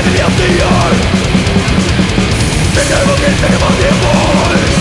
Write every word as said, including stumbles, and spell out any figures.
enemy of the earth. Think I will get, think about the boy.